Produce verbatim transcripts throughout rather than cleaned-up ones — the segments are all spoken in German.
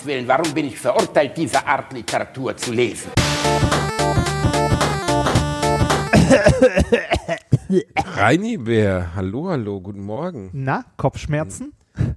Willen, warum bin ich verurteilt, diese Art Literatur zu lesen? Reini Bär, hallo, hallo, guten Morgen. Na, Kopfschmerzen?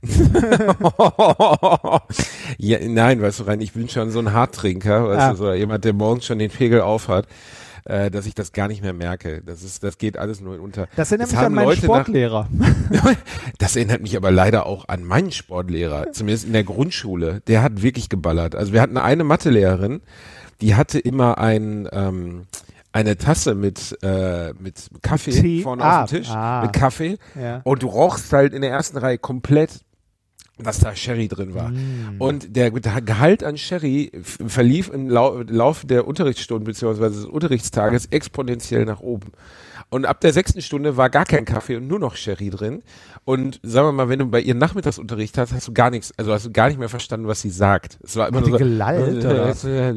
Ja, nein, weißt du, Reini, ich bin schon so ein Harttrinker, weißt Ah. du, so jemand, der morgens schon den Pegel aufhat, äh, dass ich das gar nicht mehr merke. Das ist, das geht alles nur unter. Das erinnert Es mich an haben meinen Leute Sportlehrer. Nach, das erinnert mich aber leider auch an meinen Sportlehrer, zumindest in der Grundschule. Der hat wirklich geballert. Also wir hatten eine Mathelehrerin, die hatte immer ein, ähm, eine Tasse mit, äh, mit Kaffee Tee? vorne Ah, auf dem Tisch, ah. mit Kaffee. Ja. Und du rochst halt in der ersten Reihe komplett, dass da Sherry drin war. Mm. Und der, der Gehalt an Sherry f- verlief im Lau Laufe der Unterrichtsstunden beziehungsweise des Unterrichtstages exponentiell nach oben. Und ab der sechsten Stunde war gar kein Kaffee und nur noch Sherry drin. Und sagen wir mal, wenn du bei ihr Nachmittagsunterricht hast, hast du gar nichts, also hast du gar nicht mehr verstanden, was sie sagt. Es war immer Hat nur die so, gelallt, oder?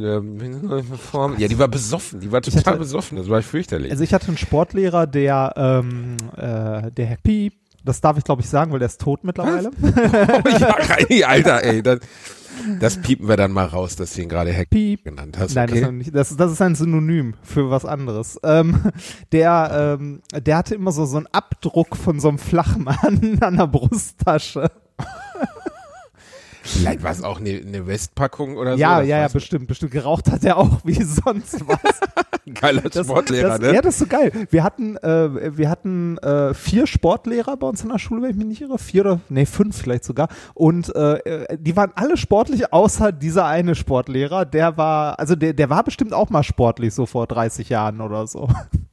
Ja, die war besoffen, die war total hatte- besoffen, das war fürchterlich. Also ich hatte einen Sportlehrer, der, ähm, äh, der Herr Piep, das darf ich glaube ich sagen, weil der ist tot mittlerweile. Oh, ja, Reini, Alter, ey, das, das piepen wir dann mal raus, dass du ihn gerade Hack Piep. genannt hast. Nein, das, Okay? ist nicht, das, das ist ein Synonym für was anderes. Ähm, der, ähm, der hatte immer so, so einen Abdruck von so einem Flachmann an der Brusttasche. Vielleicht war es auch eine, eine Westpackung oder so. Ja, das ja, ja, weiß man. bestimmt, bestimmt. Geraucht hat er auch wie sonst was. Geiler Das, Sportlehrer, das, ne? Ja, das ist so geil. Wir hatten, äh, wir hatten äh, vier Sportlehrer bei uns in der Schule, wenn ich mich nicht irre. Vier oder, nee, fünf vielleicht sogar. Und äh, die waren alle sportlich, außer dieser eine Sportlehrer. Der war, also der, der war bestimmt auch mal sportlich, so vor dreißig Jahren oder so.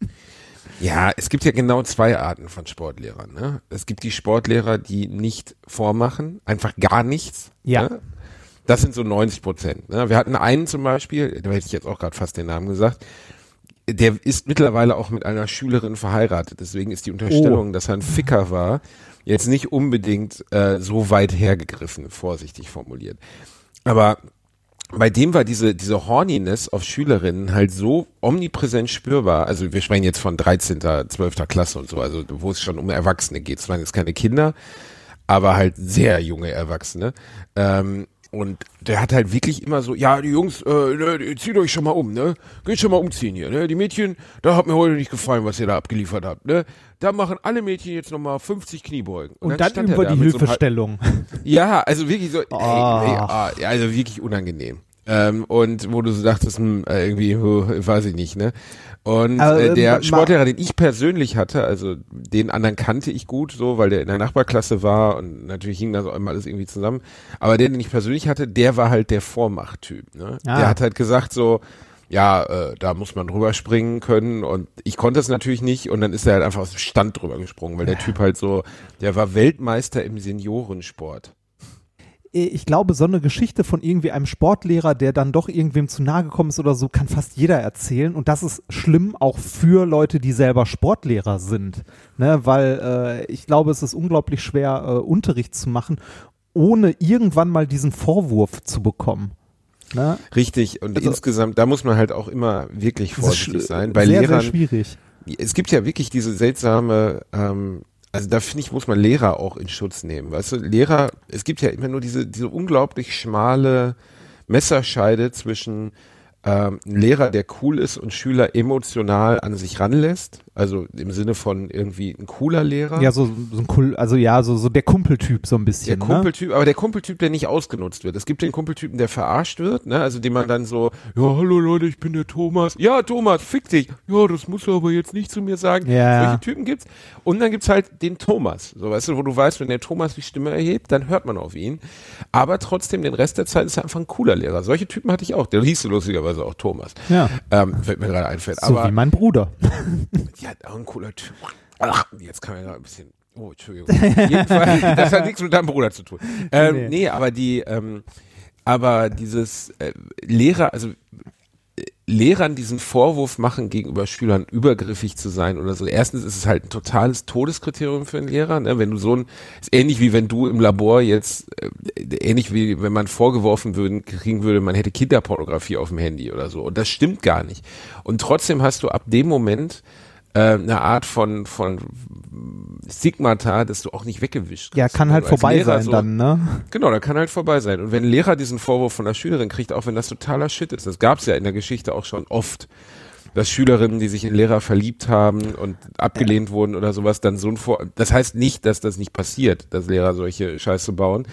Ja, es gibt ja genau zwei Arten von Sportlehrern. Ne? Es gibt die Sportlehrer, die nicht vormachen, einfach gar nichts. Ja. Ne? Das sind so neunzig Prozent. Ne? Wir hatten einen zum Beispiel, da hätte ich jetzt auch gerade fast den Namen gesagt, der ist mittlerweile auch mit einer Schülerin verheiratet. Deswegen ist die Unterstellung, Oh. dass er ein Ficker war, jetzt nicht unbedingt äh, so weit hergegriffen, vorsichtig formuliert. Aber bei dem war diese, diese Horniness auf Schülerinnen halt so omnipräsent spürbar. Also wir sprechen jetzt von dreizehnter, zwölfter Klasse und so, also wo es schon um Erwachsene geht. Es waren jetzt keine Kinder, aber halt sehr junge Erwachsene. Ähm, und der hat halt wirklich immer so, ja, die Jungs, äh, ne, zieht euch schon mal um, ne? Geht schon mal umziehen hier, ne? Die Mädchen, da hat mir heute nicht gefallen, was ihr da abgeliefert habt, ne? Da machen alle Mädchen jetzt nochmal fünfzig Kniebeugen. Und, dann, stand er über da die mit so einem Hilfestellung. Ja, also wirklich so, ey, Ah. ey, ah, ja, also wirklich unangenehm. Ähm, und wo du so dachtest, hm, äh, irgendwie, huh, weiß ich nicht, ne? Und Aber, äh, der ähm, Sportlehrer, den ich persönlich hatte, also den anderen kannte ich gut, so, weil der in der Nachbarklasse war und natürlich hing das auch immer alles irgendwie zusammen. Aber der, den ich persönlich hatte, der war halt der Vormachttyp, ne? Ah. Der hat halt gesagt so, ja, äh, da muss man drüber springen können und ich konnte es natürlich nicht und dann ist er halt einfach aus dem Stand drüber gesprungen, weil der Typ halt so, der war Weltmeister im Seniorensport. Ich glaube, so eine Geschichte von irgendwie einem Sportlehrer, der dann doch irgendwem zu nahe gekommen ist oder so, kann fast jeder erzählen. Und das ist schlimm auch für Leute, die selber Sportlehrer sind. Ne? Weil äh, ich glaube, es ist unglaublich schwer, äh, Unterricht zu machen, ohne irgendwann mal diesen Vorwurf zu bekommen. Ne? Richtig, und Also- insgesamt, da muss man halt auch immer wirklich Das ist vorsichtig sch- sein. Bei sehr, Lehrern, sehr schwierig. es gibt ja wirklich diese seltsame, ähm, also da finde ich, muss man Lehrer auch in Schutz nehmen. Weißt du, Lehrer, es gibt ja immer nur diese, diese unglaublich schmale Messerscheide zwischen ähm, ein Lehrer, der cool ist und Schüler emotional an sich ranlässt. Also im Sinne von irgendwie ein cooler Lehrer. Ja, so, so ein Kumpel, also ja, so, so der Kumpeltyp so ein Der bisschen. Kumpeltyp, aber der Kumpeltyp, der nicht ausgenutzt wird. Es gibt den Kumpeltypen, der verarscht wird, ne? Also den man dann so, ja, hallo Leute, ich bin der Thomas. Ja, Thomas, fick dich. Ja, das musst du aber jetzt nicht zu mir sagen. Ja. Solche Typen gibt's. Und dann gibt's halt den Thomas. So, weißt du, wo du weißt, wenn der Thomas die Stimme erhebt, dann hört man auf ihn. Aber trotzdem, den Rest der Zeit ist er einfach ein cooler Lehrer. Solche Typen hatte ich auch. Der hieß lustigerweise auch Thomas. Ja. Ähm, fällt mir gerade einfällt. So aber wie mein Bruder. die hat auch ein cooler Typ. Ach, jetzt kann man ja ein bisschen. Oh, Entschuldigung. Jedenfalls, das hat nichts mit deinem Bruder zu tun. Ähm, Nee. nee. aber die, ähm, aber dieses äh, Lehrer, also äh, Lehrern diesen Vorwurf machen, gegenüber Schülern übergriffig zu sein oder so. Erstens ist es halt ein totales Todeskriterium für einen Lehrer, ne? Wenn du so ein, ist ähnlich wie wenn du im Labor jetzt, äh, ähnlich wie wenn man vorgeworfen würden, kriegen würde, man hätte Kinderpornografie auf dem Handy oder so. Und das stimmt gar nicht. Und trotzdem hast du ab dem Moment äh, eine Art von von Stigmata, das du auch nicht weggewischt Ja, kriegst. kann halt Wenn du als vorbei Lehrer sein so, dann, ne? Genau, da kann halt vorbei sein. Und wenn ein Lehrer diesen Vorwurf von der Schülerin kriegt, auch wenn das totaler Shit ist, das gab's ja in der Geschichte auch schon oft, dass Schülerinnen, die sich in Lehrer verliebt haben und abgelehnt ja. wurden oder sowas, dann so ein Vor... Das heißt nicht, dass das nicht passiert, dass Lehrer solche Scheiße bauen,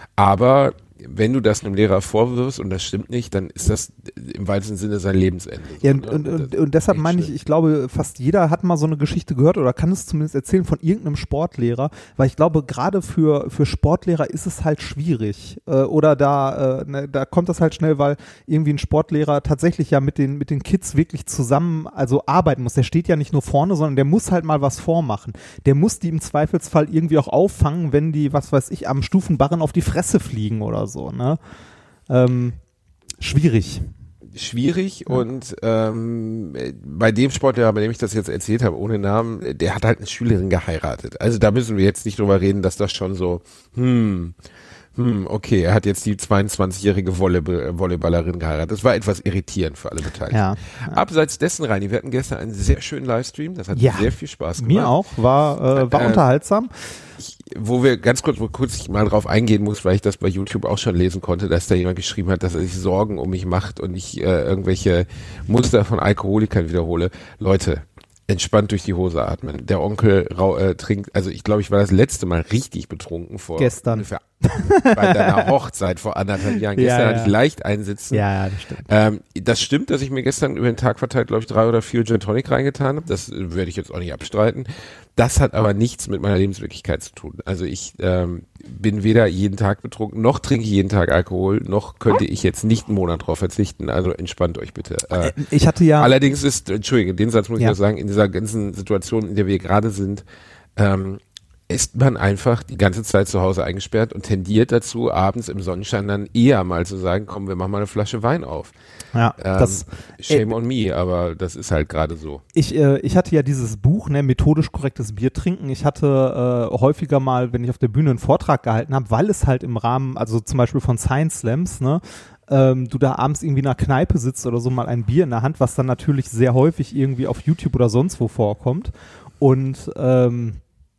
aber wenn du das einem Lehrer vorwirfst und das stimmt nicht, dann ist das im weitesten Sinne sein Lebensende. So, ja, ne? und, und, und deshalb meine ich, ich glaube, fast jeder hat mal so eine Geschichte gehört oder kann es zumindest erzählen von irgendeinem Sportlehrer, weil ich glaube, gerade für, für Sportlehrer ist es halt schwierig. Äh, oder da, äh, ne, da kommt das halt schnell, weil irgendwie ein Sportlehrer tatsächlich ja mit den, mit den Kids wirklich zusammen, also arbeiten muss. Der steht ja nicht nur vorne, sondern der muss halt mal was vormachen. Der muss die im Zweifelsfall irgendwie auch auffangen, wenn die, was weiß ich, am Stufenbarren auf die Fresse fliegen oder so, ne? Ähm, schwierig. Schwierig ja. und ähm, bei dem Sportlehrer, bei dem ich das jetzt erzählt habe, ohne Namen, der hat halt eine Schülerin geheiratet. Also da müssen wir jetzt nicht drüber reden, dass das schon so, hm, hm, okay, er hat jetzt die zweiundzwanzigjährige Volley- Volleyballerin geheiratet. Das war etwas irritierend für alle Beteiligten. Ja, ja. Abseits dessen, Reini, wir hatten gestern einen sehr schönen Livestream, das hat ja, sehr viel Spaß gemacht. Mir auch, war, äh, war äh, unterhaltsam. Ich, wo wir ganz kurz, wo kurz ich mal drauf eingehen muss, weil ich das bei YouTube auch schon lesen konnte, dass da jemand geschrieben hat, dass er sich Sorgen um mich macht und ich äh, irgendwelche Muster von Alkoholikern wiederhole. Leute, entspannt durch die Hose atmen. Der Onkel rau, äh, trinkt, also ich glaube, ich war das letzte Mal richtig betrunken vor gestern ungefähr bei deiner Hochzeit vor anderthalb Jahren. Gestern ja, ja. hatte ich leicht einsitzen. Ja, ja, das stimmt. Ähm, das stimmt, dass ich mir gestern über den Tag verteilt, glaube ich, drei oder vier Gin Tonic reingetan habe. Das äh, werde ich jetzt auch nicht abstreiten. Das hat aber nichts mit meiner Lebenswirklichkeit zu tun. Also ich ähm, bin weder jeden Tag betrunken, noch trinke ich jeden Tag Alkohol, noch könnte ich jetzt nicht einen Monat drauf verzichten. Also entspannt euch bitte. Äh, ich hatte ja... Allerdings ist, Entschuldige, den Satz muss ich ja. noch sagen, in dieser ganzen Situation, in der wir gerade sind, ähm, ist man einfach die ganze Zeit zu Hause eingesperrt und tendiert dazu, abends im Sonnenschein dann eher mal zu sagen, komm, wir machen mal eine Flasche Wein auf. Ja, ähm, das, Shame äh, on me, aber das ist halt gerade so. Ich, äh, ich hatte ja dieses Buch, ne, methodisch korrektes Bier trinken. Ich hatte äh, häufiger mal, wenn ich auf der Bühne einen Vortrag gehalten habe, weil es halt im Rahmen, also zum Beispiel von Science Slams, ne, ähm, du da abends irgendwie in einer Kneipe sitzt oder so, mal ein Bier in der Hand, was dann natürlich sehr häufig irgendwie auf YouTube oder sonst wo vorkommt. Und ähm,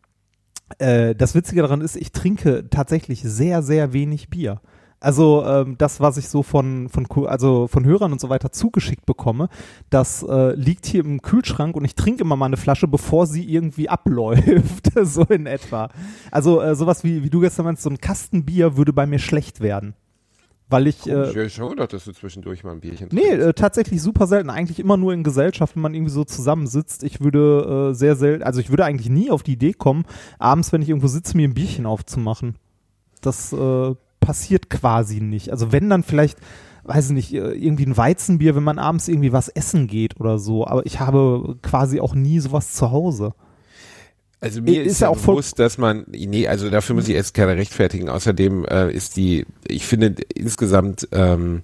äh, das Witzige daran ist, ich trinke tatsächlich sehr, sehr wenig Bier. Also ähm, das, was ich so von von also von Hörern und so weiter zugeschickt bekomme, das äh, liegt hier im Kühlschrank und ich trinke immer mal eine Flasche, bevor sie irgendwie abläuft, so in etwa. Also äh, sowas wie wie du gestern meinst, so ein Kasten Bier würde bei mir schlecht werden. Weil ich äh, ich hätte schon gedacht, dass du zwischendurch mal ein Bierchen trinkst. Nee, äh, tatsächlich super selten. Eigentlich immer nur in Gesellschaft, wenn man irgendwie so zusammensitzt. Ich würde äh, sehr selten, also ich würde eigentlich nie auf die Idee kommen, abends, wenn ich irgendwo sitze, mir ein Bierchen aufzumachen. Das äh, passiert quasi nicht. Also wenn dann vielleicht, weiß ich nicht, irgendwie ein Weizenbier, wenn man abends irgendwie was essen geht oder so. Aber ich habe quasi auch nie sowas zu Hause. Also mir ist, ist ja auch bewusst, dass man, nee, also dafür muss ich jetzt keine rechtfertigen. Außerdem äh, ist die, ich finde insgesamt, ähm,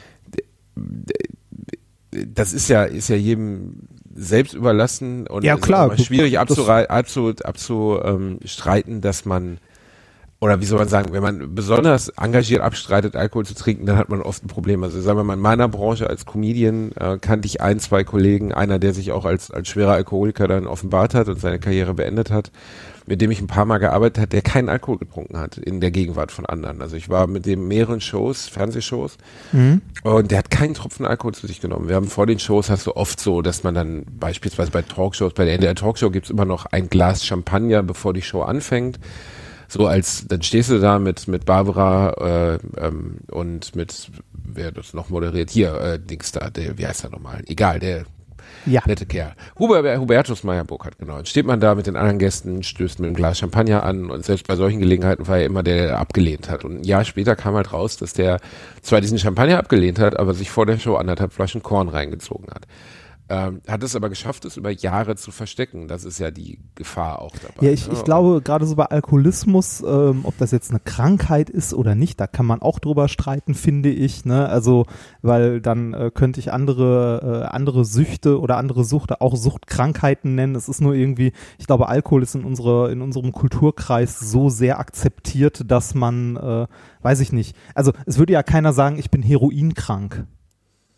das ist ja, ist ja jedem selbst überlassen und ja, klar, ist auch schwierig abzustreiten, abzu, abzu, ähm, streiten, dass man, oder wie soll man sagen, wenn man besonders engagiert abstreitet, Alkohol zu trinken, dann hat man oft ein Problem. Also sagen wir mal, in meiner Branche als Comedian äh, kannte ich ein, zwei Kollegen, einer, der sich auch als als schwerer Alkoholiker dann offenbart hat und seine Karriere beendet hat, mit dem ich ein paar Mal gearbeitet habe, der keinen Alkohol getrunken hat in der Gegenwart von anderen. Also ich war mit dem mehreren Shows, Fernsehshows, mhm. und der hat keinen Tropfen Alkohol zu sich genommen. Wir haben vor den Shows, hast du oft so, dass man dann beispielsweise bei Talkshows, bei der N D R Talkshow gibt's immer noch ein Glas Champagner, bevor die Show anfängt. So als, dann stehst du da mit mit Barbara äh, ähm, und mit, wer das noch moderiert, hier, äh, Dings da, der, wie heißt der nochmal? Egal, der ja. nette Kerl. Hubert, Hubertus Meyer-Burkhardt, genau. Dann steht man da mit den anderen Gästen, stößt mit einem Glas Champagner an und selbst bei solchen Gelegenheiten war er immer der, der abgelehnt hat. Und ein Jahr später kam halt raus, dass der zwar diesen Champagner abgelehnt hat, aber sich vor der Show anderthalb Flaschen Korn reingezogen hat. Ähm, hat es aber geschafft, es über Jahre zu verstecken. Das ist ja die Gefahr auch dabei. Ja, ich, ich glaube, gerade so bei Alkoholismus, ähm, ob das jetzt eine Krankheit ist oder nicht, da kann man auch drüber streiten, finde ich. Ne? Also, weil dann äh, könnte ich andere, äh, andere Süchte oder andere Suchte, auch Suchtkrankheiten nennen. Es ist nur irgendwie, ich glaube, Alkohol ist in unsere, in unserem Kulturkreis so sehr akzeptiert, dass man, äh, weiß ich nicht. Also, es würde ja keiner sagen, ich bin heroinkrank.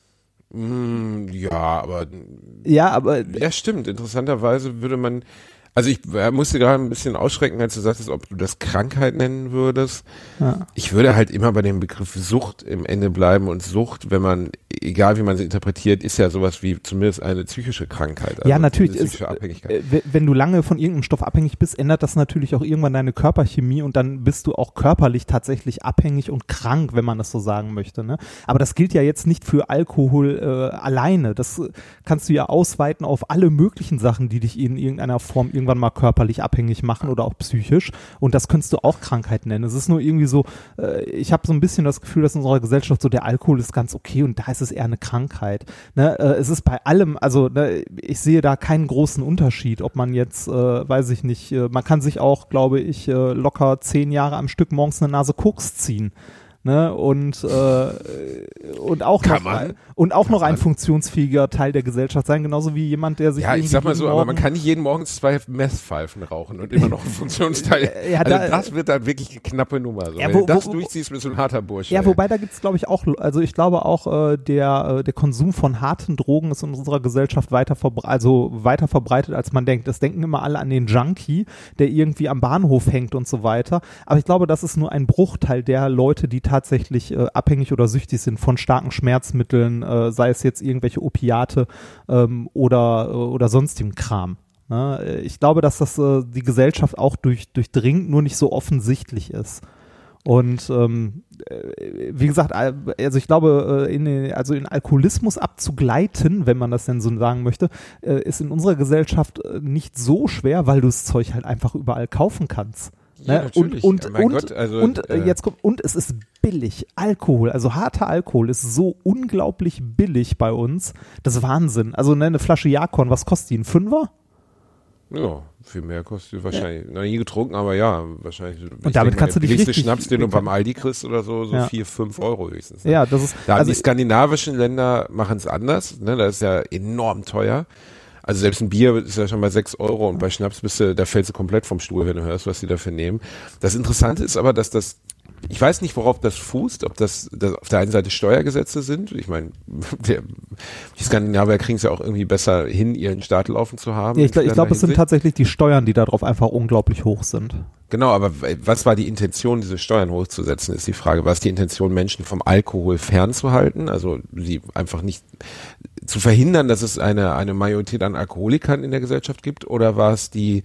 Mm, ja, aber Ja, aber ja, stimmt. Interessanterweise würde man, also ich äh, musste gerade ein bisschen ausschrecken, als du sagtest, ob du das Krankheit nennen würdest. ja. Ich würde halt immer bei dem Begriff Sucht im Ende bleiben, und Sucht, wenn man, egal wie man sie interpretiert, ist ja sowas wie zumindest eine psychische Krankheit. Also Ja, natürlich. eine psychische Ist, Abhängigkeit. äh, w- wenn du lange von irgendeinem Stoff abhängig bist, ändert das natürlich auch irgendwann deine Körperchemie und dann bist du auch körperlich tatsächlich abhängig und krank, wenn man das so sagen möchte. Ne? Aber das gilt ja jetzt nicht für Alkohol äh, alleine. Das äh, kannst du ja ausweiten auf alle möglichen Sachen, die dich in irgendeiner Form irgendwann mal körperlich abhängig machen oder auch psychisch. Und das könntest du auch Krankheit nennen. Es ist nur irgendwie so, äh, ich habe so ein bisschen das Gefühl, dass in unserer Gesellschaft so der Alkohol ist ganz okay und da ist es eher eine Krankheit. Ne? Äh, es ist bei allem, also ne, ich sehe da keinen großen Unterschied, ob man jetzt, äh, weiß ich nicht, äh, man kann sich auch, glaube ich, äh, locker zehn Jahre am Stück morgens eine Nase Koks ziehen. Ne, und, äh, und auch Kann noch, man. und auch Kann noch ein man. funktionsfähiger Teil der Gesellschaft sein, genauso wie jemand, der sich Ja, ich irgendwie sag mal jeden so, aber man Morgen- kann nicht jeden Morgen zwei Messpfeifen rauchen und immer noch ein Funktionsteil. Ja, also da- das wird dann wirklich eine knappe Nummer. So. Ja, Wenn wo- du das wo- durchziehst, bist du ein harter Bursche. Ja, ey. wobei da gibt's glaube ich auch, also ich glaube auch äh, der äh, der Konsum von harten Drogen ist in unserer Gesellschaft weiter verbre- also weiter verbreitet, als man denkt. Das denken immer alle an den Junkie, der irgendwie am Bahnhof hängt und so weiter. Aber ich glaube, das ist nur ein Bruchteil der Leute, die tatsächlich äh, abhängig oder süchtig sind von starken Schmerzmitteln, äh, sei es jetzt irgendwelche Opiate ähm, oder äh, oder sonstigem Kram. Ne? Ich glaube, dass das äh, die Gesellschaft auch durch, durchdringt, nur nicht so offensichtlich ist. Und ähm, äh, wie gesagt, al- also ich glaube, äh, in, den- also in Alkoholismus abzugleiten, wenn man das denn so sagen möchte, äh, ist in unserer Gesellschaft äh, nicht so schwer, weil du das Zeug halt einfach überall kaufen kannst. Ja, Ne? natürlich. Und, Ja, und, mein und, Gott, also, und äh, äh, jetzt kommt, und es ist billig. Alkohol, also harter Alkohol ist so unglaublich billig bei uns. Das ist Wahnsinn. Also ne, eine Flasche Jakon, was kostet die? Ein Fünfer? Ja, viel mehr kostet wahrscheinlich. Noch nie getrunken, aber ja, wahrscheinlich. Und damit kannst du dich billigste richtig- Schnaps, den du beim Aldi kriegst oder so, so Ja. vier, fünf Euro höchstens. Ne? Ja, das ist, Da also die skandinavischen Länder machen es anders, ne? Das ist ja enorm teuer. Also selbst ein Bier ist ja schon bei sechs Euro und bei Schnaps bist du, da fällst du komplett vom Stuhl, wenn du hörst, was die dafür nehmen. Das Interessante ist aber, dass das, ich weiß nicht, worauf das fußt, ob das, das auf der einen Seite Steuergesetze sind. Ich meine, der- die Skandinavier kriegen es ja auch irgendwie besser hin, ihren Staat laufen zu haben. Ja, ich glaube, in ich glaub, es sind Hinsicht. tatsächlich die Steuern, die darauf einfach unglaublich hoch sind. Genau, aber was war die Intention, diese Steuern hochzusetzen, ist die Frage. War es die Intention, Menschen vom Alkohol fernzuhalten, also sie einfach nicht zu verhindern, dass es eine, eine Majorität an Alkoholikern in der Gesellschaft gibt, oder war es die,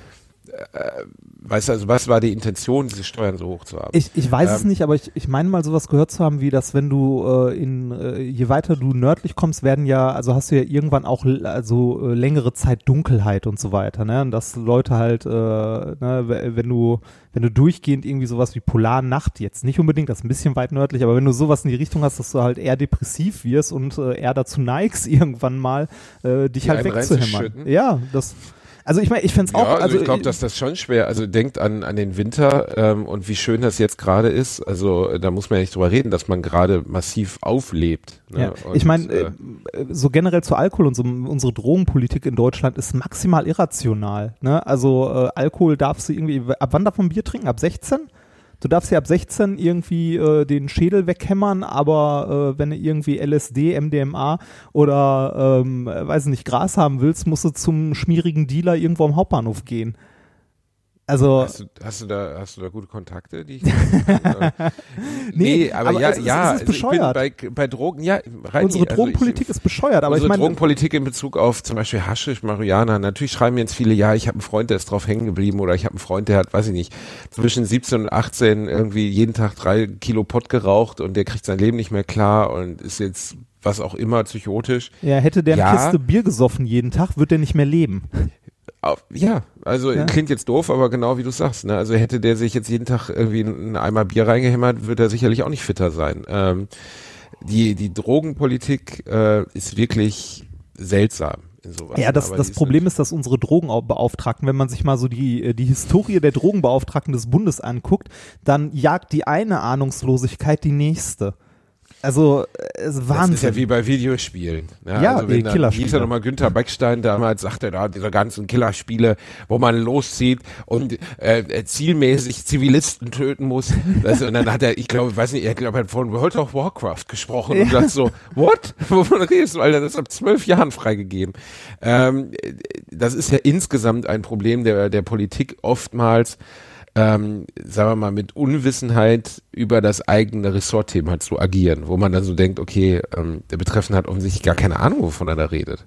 äh, weißt du, also was war die Intention, diese Steuern so hoch zu haben? Ich, ich weiß es Ähm, nicht, aber ich, ich meine mal sowas gehört zu haben, wie dass wenn du äh, in, äh, je weiter du nördlich kommst, werden ja, also hast du ja irgendwann auch l- also äh, längere Zeit Dunkelheit und so weiter, ne? Und dass Leute halt, äh, ne, w- wenn du, wenn du durchgehend irgendwie sowas wie Polarnacht, jetzt nicht unbedingt, das ist ein bisschen weit nördlich, aber wenn du sowas in die Richtung hast, dass du halt eher depressiv wirst und äh, eher dazu neigst, irgendwann mal äh, dich Die halt einen wegzuhämmern. reinzuschütten? Ja, das. Also ich meine, ich fände es Ja, auch. also, ich glaube, dass das schon schwer, also denkt an, an den Winter ähm, und wie schön das jetzt gerade ist, also äh, da muss man ja nicht drüber reden, dass man gerade massiv auflebt. Ne? Ja, Und, ich meine, äh, äh, so generell zu Alkohol und so, unsere Drogenpolitik in Deutschland ist maximal irrational. Ne? Also äh, Alkohol darfst du irgendwie, ab wann darf man Bier trinken? Ab sechzehn? Du darfst ja ab sechzehn irgendwie äh, den Schädel weghämmern, aber äh, wenn du irgendwie L S D, M D M A oder, ähm, weiß nicht, Gras haben willst, musst du zum schmierigen Dealer irgendwo am Hauptbahnhof gehen. Also, Hast du, hast du da, hast du da gute Kontakte, die ich kann? nee, Nee, aber, aber ja, es ist- ja, es ist also ich bin bescheuert. bei, bei Drogen, ja, rein unsere also Drogenpolitik ich, ist bescheuert, aber unsere ich meine, Drogenpolitik in Bezug auf zum Beispiel Haschisch, Marihuana, natürlich schreiben jetzt viele, ja, ich habe einen Freund, der ist drauf hängen geblieben, oder ich habe einen Freund, der hat, weiß ich nicht, zwischen siebzehn und achtzehn irgendwie jeden Tag drei Kilo Pott geraucht und der kriegt sein Leben nicht mehr klar und ist jetzt was auch immer psychotisch. ja, hätte der eine Ja. Kiste Bier gesoffen jeden Tag, wird der nicht mehr leben. Auf- Ja, also Ja. klingt jetzt doof, aber genau wie du sagst. Ne? Also hätte der sich jetzt jeden Tag irgendwie einen Eimer Bier reingehämmert, würde er sicherlich auch nicht fitter sein. Ähm, die, die Drogenpolitik äh, ist wirklich seltsam. Insoweit. Ja, das, Aber das die ist Problem ist, dass unsere Drogenbeauftragten, wenn man sich mal so die, die Historie der Drogenbeauftragten des Bundes anguckt, dann jagt die eine Ahnungslosigkeit die nächste. Also, es ist Wahnsinn. Das ist ja wie bei Videospielen. Ja, ja also wenn die dann, Killerspiele. hieß ja nochmal Günther Beckstein damals, sagte da, diese ganzen Killerspiele, wo man loszieht und äh, zielmäßig Zivilisten töten muss. Das, und dann hat er, ich glaube, ich weiß nicht, er glaube, er hat von World of Warcraft gesprochen ja. und dachte so, what? Wovon redest du, Alter? Das ist ab zwölf Jahren freigegeben. Ähm, das ist ja insgesamt ein Problem der, der Politik oftmals, Ähm, sagen wir mal, mit Unwissenheit über das eigene Ressortthema zu agieren, wo man dann so denkt, okay, ähm, der Betreffende hat offensichtlich gar keine Ahnung, wovon er da redet.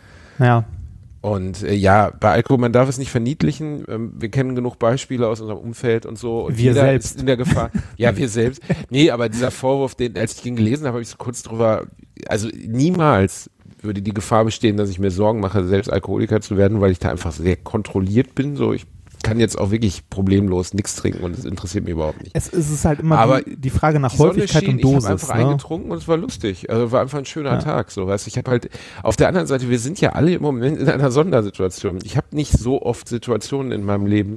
Ja. Und äh, ja, bei Alkohol, man darf es nicht verniedlichen. Ähm, wir kennen genug Beispiele aus unserem Umfeld und so. Und wir jeder selbst. ist in der Gefahr. Ja, wir selbst. Nee, aber dieser Vorwurf, den, als ich ihn gelesen habe, habe ich so kurz drüber, also niemals würde die Gefahr bestehen, dass ich mir Sorgen mache, selbst Alkoholiker zu werden, weil ich da einfach sehr kontrolliert bin. So, ich kann jetzt auch wirklich problemlos nichts trinken und es interessiert mich überhaupt nicht. Es, es ist halt immer Aber die, die Frage nach die Sonne Häufigkeit schien, und Dosis. Ich habe einfach ne? eingetrunken und es war lustig. Also war einfach ein schöner Ja. Tag. So, weißt, ich habe halt auf der anderen Seite, wir sind ja alle im Moment in einer Sondersituation. Ich habe nicht so oft Situationen in meinem Leben,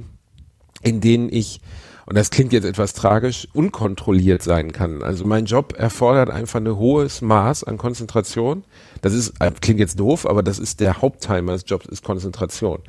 in denen ich, und das klingt jetzt etwas tragisch, unkontrolliert sein kann. Also mein Job erfordert einfach ein hohes Maß an Konzentration. Das ist, klingt jetzt doof, aber das ist der Hauptteil meines Jobs, ist Konzentration.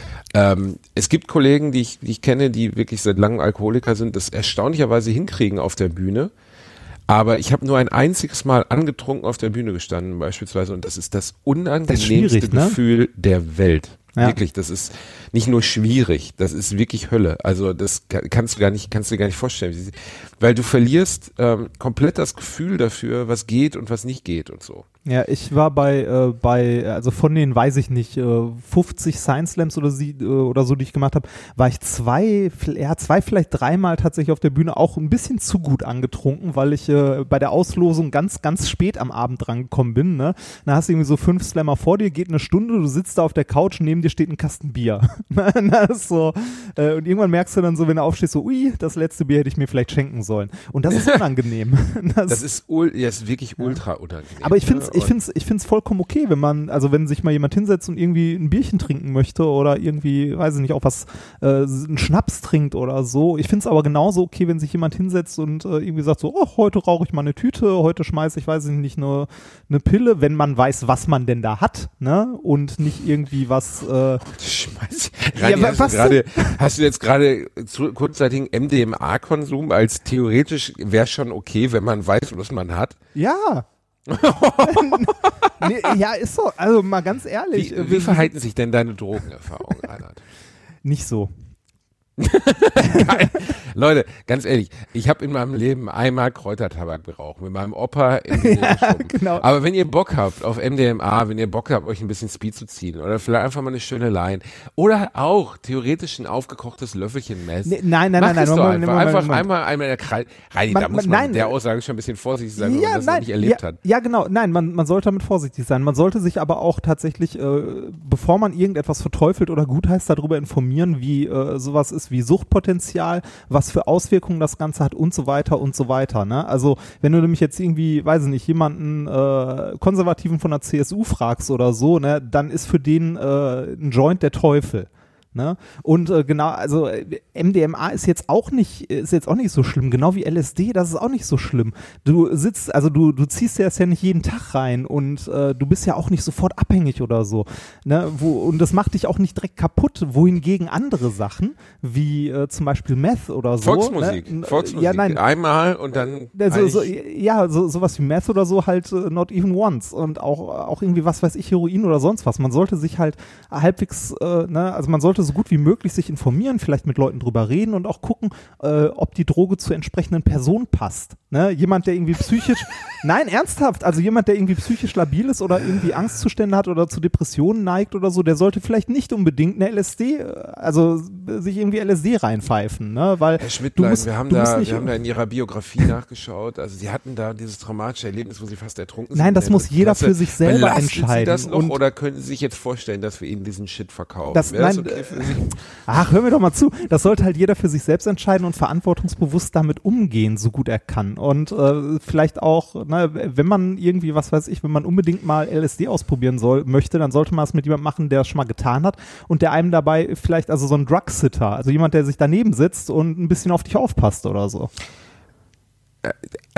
Ähm, es gibt Kollegen, die ich, die ich kenne, die wirklich seit langem Alkoholiker sind, das erstaunlicherweise hinkriegen auf der Bühne. Aber ich habe nur ein einziges Mal angetrunken auf der Bühne gestanden beispielsweise und das ist das unangenehmste das ne? Gefühl der Welt. Ja. Wirklich, das ist nicht nur schwierig, das ist wirklich Hölle. Also das kannst du gar nicht, kannst du dir gar nicht vorstellen, weil du verlierst ähm, komplett das Gefühl dafür, was geht und was nicht geht und so. Ja, ich war bei, äh, bei, also von den, weiß ich nicht, äh, fünfzig Science Slams oder, sie, äh, oder so, die ich gemacht habe, war ich zwei, ja, zwei, vielleicht dreimal tatsächlich auf der Bühne auch ein bisschen zu gut angetrunken, weil ich äh, bei der Auslosung ganz, ganz spät am Abend drangekommen bin. Ne? Dann hast du irgendwie so fünf Slammer vor dir, geht eine Stunde, du sitzt da auf der Couch, neben dir steht ein Kasten Bier. Das ist so, äh, und irgendwann merkst du dann so, wenn du aufstehst, so, ui, das letzte Bier hätte ich mir vielleicht schenken sollen. Und das ist unangenehm. Das, das ist, ul- ja, ist wirklich ultra unangenehm. Aber ich finde es ich find's, ich find's vollkommen okay, wenn man, also wenn sich mal jemand hinsetzt und irgendwie ein Bierchen trinken möchte oder irgendwie, weiß ich nicht, auch was, äh, einen Schnaps trinkt oder so. Ich finde es aber genauso okay, wenn sich jemand hinsetzt und äh, irgendwie sagt so, oh, heute rauche ich mal eine Tüte, heute schmeiße ich, weiß ich nicht, eine, eine Pille, wenn man weiß, was man denn da hat, ne? Und nicht irgendwie was, äh, Schmeiß. Ja, Rani, was hast, du grade, hast du jetzt gerade zu kurzzeitigen M D M A-Konsum als theoretisch wäre schon okay, wenn man weiß, was man hat? ja. nee, ja, ist so. Also mal ganz ehrlich. Wie, wie verhalten sich denn deine Drogenerfahrungen, Reinhard? Nicht so. Leute, ganz ehrlich, ich habe in meinem Leben einmal Kräutertabak geraucht, mit meinem Opa in den ja, genau. Aber wenn ihr Bock habt auf M D M A, wenn ihr Bock habt, euch ein bisschen Speed zu ziehen oder vielleicht einfach mal eine schöne Line oder auch theoretisch ein aufgekochtes Löffelchen Mess. Nee, nein, nein, Mach nein, nein. es doch Moment, einfach, Moment, einfach Moment. einmal, einmal der Kreis. Reini, Man- da muss man- man nein. mit der Aussage schon ein bisschen vorsichtig sein, wenn Ja, man das nein, noch nicht erlebt ja, hat. ja, genau. Nein, man, man sollte damit vorsichtig sein. Man sollte sich aber auch tatsächlich, äh, bevor man irgendetwas verteufelt oder gutheißt, darüber informieren, wie äh, sowas ist wie Suchtpotenzial, was für Auswirkungen das Ganze hat und so weiter und so weiter. Ne? Also wenn du nämlich jetzt irgendwie, weiß ich nicht, jemanden äh, Konservativen von der C S U fragst oder so, ne, dann ist für den äh, ein Joint der Teufel. Ne? Und äh, genau, also äh, M D M A ist jetzt auch nicht, ist jetzt auch nicht so schlimm, genau wie L S D, das ist auch nicht so schlimm. Du sitzt, also du, du ziehst dir das ja nicht jeden Tag rein und äh, du bist ja auch nicht sofort abhängig oder so. Ne? Wo, und das macht dich auch nicht direkt kaputt, wohingegen andere Sachen, wie äh, zum Beispiel Meth oder so. Volksmusik, ne? Volksmusik. Ja, nein. Einmal und dann Also, so, eigentlich- ja, so, sowas wie Meth oder so halt uh, not even once und auch, auch irgendwie, was weiß ich, Heroin oder sonst was. Man sollte sich halt halbwegs, äh, ne, also man sollte so gut wie möglich sich informieren, vielleicht mit Leuten drüber reden und auch gucken, äh, ob die Droge zur entsprechenden Person passt. Ne? Jemand, der irgendwie psychisch, nein, ernsthaft, also jemand, der irgendwie psychisch labil ist oder irgendwie Angstzustände hat oder zu Depressionen neigt oder so, der sollte vielleicht nicht unbedingt eine L S D, also sich irgendwie L S D reinpfeifen, ne? Weil Herr Schmidtlein, du musst, wir, haben du musst da, nicht, wir haben da in ihrer Biografie nachgeschaut. Also sie hatten da dieses traumatische Erlebnis, wo sie fast ertrunken sind. Nein, das in der muss jeder Klasse. für sich selber Belastet Sie entscheiden. das noch Und oder können Sie sich jetzt vorstellen, dass wir Ihnen diesen Shit verkaufen? Das- Wäre das nein, okay für Sie? Ach, hör mir doch mal zu. Das sollte halt jeder für sich selbst entscheiden und verantwortungsbewusst damit umgehen, so gut er kann. Und äh, vielleicht auch, ne, wenn man irgendwie, was weiß ich, wenn man unbedingt mal L S D ausprobieren soll, möchte, dann sollte man es mit jemandem machen, der es schon mal getan hat und der einem dabei vielleicht, also so ein Drug-Sitter, also jemand, der sich daneben sitzt und ein bisschen auf dich aufpasst oder so.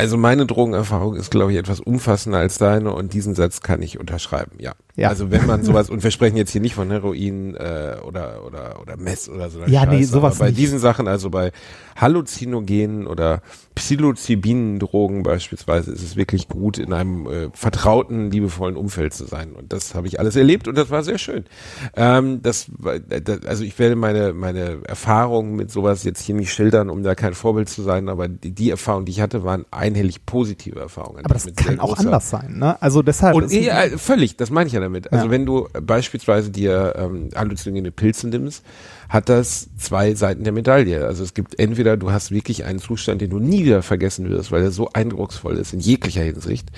Also meine Drogenerfahrung ist, glaube ich, etwas umfassender als deine und diesen Satz kann ich unterschreiben, ja. Ja. Also wenn man sowas, und wir sprechen jetzt hier nicht von Heroin äh, oder oder oder Mess oder so. Ja, nee, sowas aber bei nicht. diesen Sachen, also bei Halluzinogenen oder Psilocybin-Drogen beispielsweise, ist es wirklich gut, in einem äh, vertrauten, liebevollen Umfeld zu sein. Und das habe ich alles erlebt und das war sehr schön. Ähm, das, das, also ich werde meine meine Erfahrungen mit sowas jetzt hier nicht schildern, um da kein Vorbild zu sein, aber die, die Erfahrungen, die ich hatte, waren einhellig positive Erfahrungen. Aber das kann auch anders sein, ne? Also deshalb. Und ja, völlig, das meine ich ja damit. Also Ja. wenn du beispielsweise dir ähm, halluzinogene Pilze nimmst, hat das zwei Seiten der Medaille. Also es gibt entweder, du hast wirklich einen Zustand, den du nie wieder vergessen wirst, weil er so eindrucksvoll ist in jeglicher Hinsicht,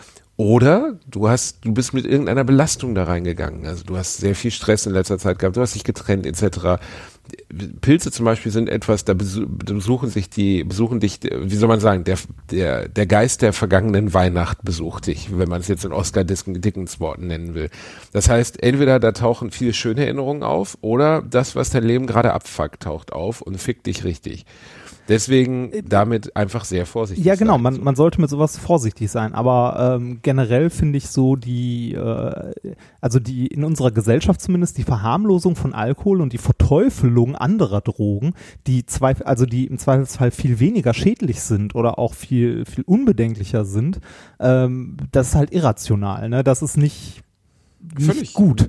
oder du hast, du bist mit irgendeiner Belastung da reingegangen. Also du hast sehr viel Stress in letzter Zeit gehabt, du hast dich getrennt et cetera. Pilze zum Beispiel sind etwas, da besuchen sich die, besuchen dich, wie soll man sagen, der, der, der Geist der vergangenen Weihnacht besucht dich, wenn man es jetzt in Oscar Dickens Worten nennen will. Das heißt, entweder da tauchen viele schöne Erinnerungen auf oder das, was dein Leben gerade abfuckt, taucht auf und fickt dich richtig. Deswegen damit einfach sehr vorsichtig Ja, genau, sein. man, man sollte mit sowas vorsichtig sein, aber ähm, generell finde ich so die, äh, also die in unserer Gesellschaft zumindest die Verharmlosung von Alkohol und die Verteufelung anderer Drogen, die zwei, also die im Zweifelsfall viel weniger schädlich sind oder auch viel, viel unbedenklicher sind, ähm, das ist halt irrational, ne? Das ist nicht, nicht Völlig gut.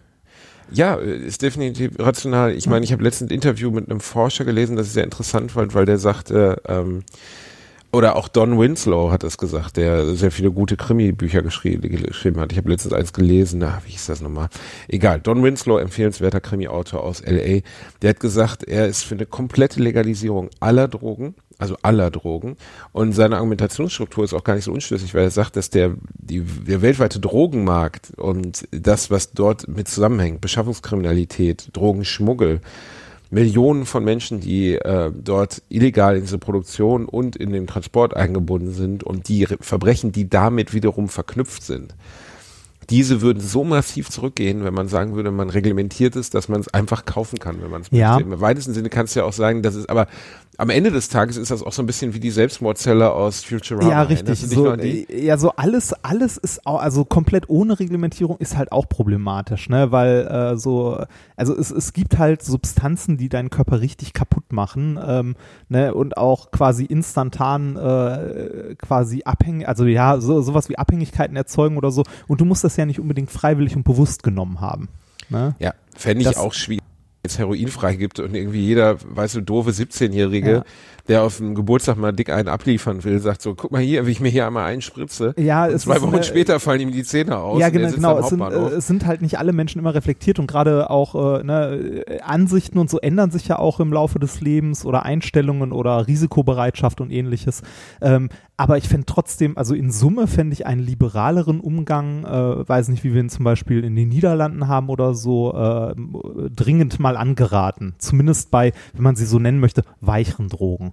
Ja, ist definitiv rational. Ich meine, ich habe letztens ein Interview mit einem Forscher gelesen, das ich sehr interessant fand, weil der sagte, ähm, oder auch Don Winslow hat es gesagt, der sehr viele gute Krimi-Bücher geschrieben, geschrieben hat. Ich habe letztens eins gelesen, na, wie hieß das nochmal? Egal, Don Winslow, empfehlenswerter Krimi-Autor aus L A, der hat gesagt, er ist für eine komplette Legalisierung aller Drogen, also aller Drogen. Und seine Argumentationsstruktur ist auch gar nicht so unschlüssig, weil er sagt, dass der, die, der weltweite Drogenmarkt und das, was dort mit zusammenhängt, Beschaffungskriminalität, Drogenschmuggel, Millionen von Menschen, die äh, dort illegal in diese Produktion und in den Transport eingebunden sind und die Re- Verbrechen, die damit wiederum verknüpft sind, diese würden so massiv zurückgehen, wenn man sagen würde, man reglementiert es, dass man es einfach kaufen kann, wenn man es Ja. möchte. Im weitesten Sinne kannst du ja auch sagen, dass es, aber am Ende des Tages ist das auch so ein bisschen wie die Selbstmordzelle aus Futurama. Ja, richtig. Erinnerst du dich So, noch an die? ja, so alles, alles ist auch, also komplett ohne Reglementierung ist halt auch problematisch, ne, weil äh, so, also es, es gibt halt Substanzen, die deinen Körper richtig kaputt machen, ähm, ne, und auch quasi instantan äh, quasi abhängig, also ja, so sowas wie Abhängigkeiten erzeugen oder so, und du musst das ja nicht unbedingt freiwillig und bewusst genommen haben, ne? Ja, fände ich Das- auch schwierig. Jetzt Heroin freigibt und irgendwie jeder, weißt du, doofe siebzehnjährige, Ja. der auf dem Geburtstag mal dick einen abliefern will, sagt so, guck mal hier, wie ich mir hier einmal einspritze. Ja, und es zwei ist Wochen eine- später fallen ihm die Zähne aus. Ja, und er genau, sitzt genau. am Es sind, Hauptbahnhof. äh, es sind halt nicht alle Menschen immer reflektiert und gerade auch äh, ne, Ansichten und so ändern sich ja auch im Laufe des Lebens oder Einstellungen oder Risikobereitschaft und ähnliches. Ähm, aber ich fände trotzdem, also in Summe fände ich einen liberaleren Umgang, äh, weiß nicht, wie wir ihn zum Beispiel in den Niederlanden haben oder so, äh, dringend mal angeraten. Zumindest bei, wenn man sie so nennen möchte, weicheren Drogen.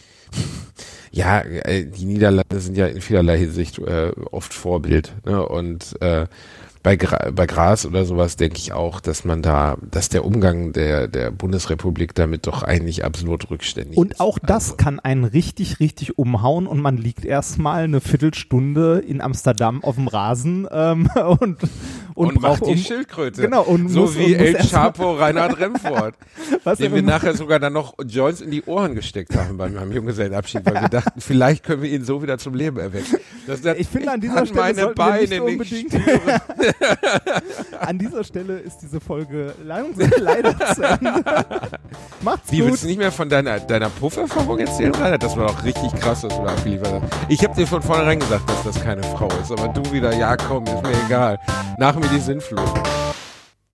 Ja, äh, die Niederlande sind ja in vielerlei Hinsicht äh, oft Vorbild. Ne? Und äh, bei, Gra bei Gras oder sowas denke ich auch, dass man da, dass der Umgang der, der Bundesrepublik damit doch eigentlich absolut rückständig Und ist. auch das Also, kann einen richtig, richtig umhauen und man liegt erstmal eine Viertelstunde in Amsterdam auf dem Rasen ähm, und, und, und macht braucht die um, Schildkröte. Genau, und so muss- wie und muss El erst mal- Chapo Reinhard Remford, Was dem er wir immer- nachher sogar dann noch Joints in die Ohren gesteckt haben beim, beim Junggesellenabschied, weil wir dachten, vielleicht können wir ihn so wieder zum Leben erwecken. Das, das, Ich finde, an dieser kann Stelle meine sollten wir Beine nicht unbedingt- spüren. An dieser Stelle ist diese Folge langsam leider zu Ende. Macht's Wie, gut. willst du nicht mehr von deiner, deiner Pufferfahrung erzählen, Reinhard? Das war doch richtig krass, was du da abgeliefert hast. Ich habe dir von vornherein gesagt, dass das keine Frau ist, aber du wieder, ja komm, ist mir egal. Nach mir die Sinnflut.